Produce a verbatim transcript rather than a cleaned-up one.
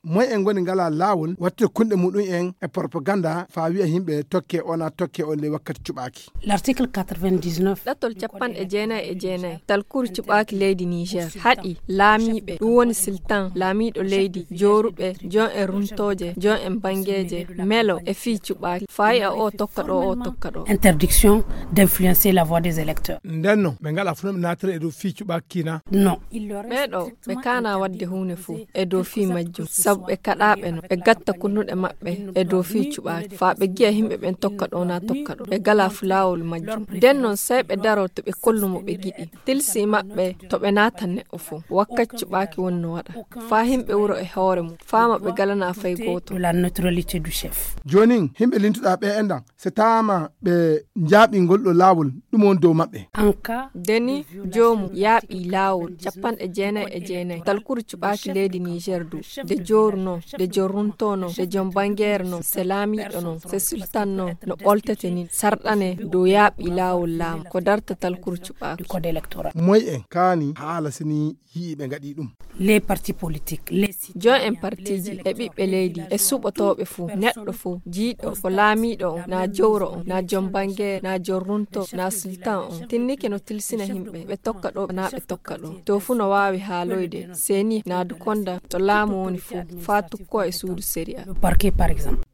moy en goni ngala lawol watte kunde mudun en e propaganda fa wi'a himbe tokke ona tokke on le wakkati cubaki. L'article quatre-vingt-dix-neuf datol capan e jeenay e jeenay talkur cubaki leydi Niger hadi laamibe dum woni sultan laamido leydi jorube jon en runtoje jon en bangeje melo e fi cubaki fay a o tokkado o tokkado. Interdiction d'influencer la voix des électeurs. Ndenno be ngala fu natre e do fi cubaki na. Non. Bedo be kana wadde hunde fu e do fi majjum sabbe kadabe no e gatta kunnude mabbe e do fi cubaki fa be giya himbe ben tokkado na tokkado be gala fulawol majjum den non sai be daro to be kollumo be gidi tilsi mabbe to be natan ne ofu wakkat cubaki wonno wada fa himbe wuro e hoore mu fa mabbe galana fay goto. La neutralité du chef. Jonin himbe lintuda be endan se tama be njabi goldo lawol dum on do mabbe. Anka deni jomu yabi lawol capan e jeenay e jeenay talkur cubaki leydi Niger du de jorno de jorunto no de jombanger no selami no se sultan no no oltete ni sardane do yabi lawol lam ko darta talkur cubaki code électoral. Moy en kani hala sini yibe ngadi dum. Les partis politiques, les jon en partiji e bibbe leydi e subotobe fu neddo fu jiido ko laamido na jowro na jombange na jorunto na sultan on tinnike no tilsina himbe be tokkado na be tokkado to fu no waawi haaloyde seni na du konda to laamu woni fu fatu ko e suudu séria. Le parquet par exemple.